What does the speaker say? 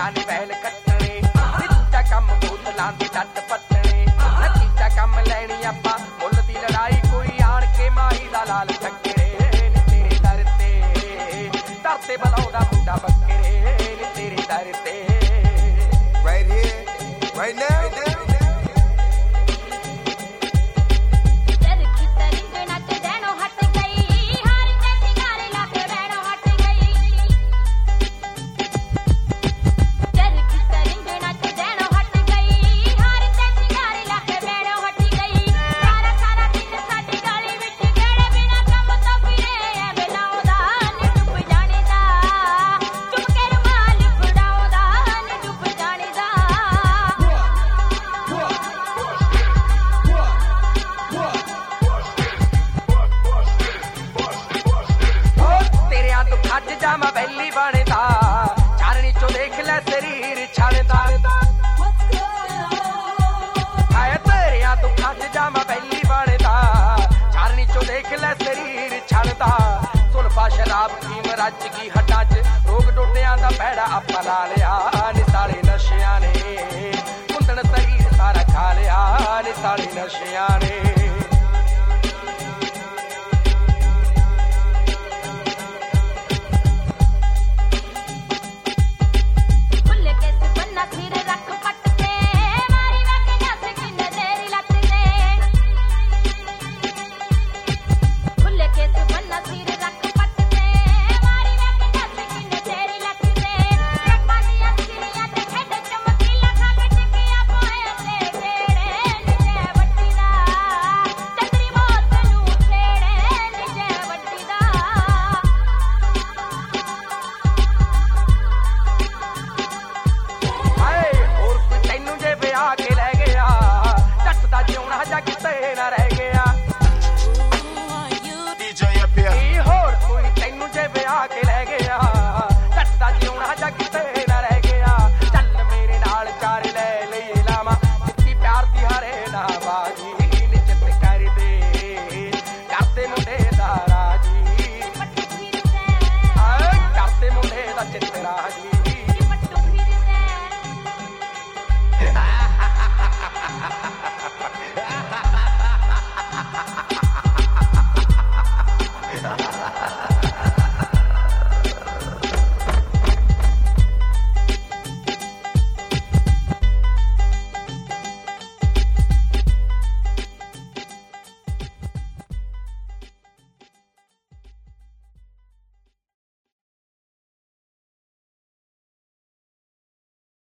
नी well कट्टने तीजा कम बोतलां दी डट पट्टने तीजा कम लैनी आपां मुल दी लड़ाई कोई आण के माही दा लाल टक्करे नी तेरे दर ते बुलाउंदा मुंडा बकरे नी तेरे दर ते right here right now Jama बैली बनदा चारनी चो देख ले शरीर छड़दा हाय तेरिया तू खज जामा बैली बनदा चारनी चो देख ले शरीर छड़दा सुलफा शराब की मरज की हड्डां च रोग टोटियां दा पैड़ा अपा ला लिया निसाले नशियां ने कुंदन शरीर सारा खा लिया निसाले नशियां ने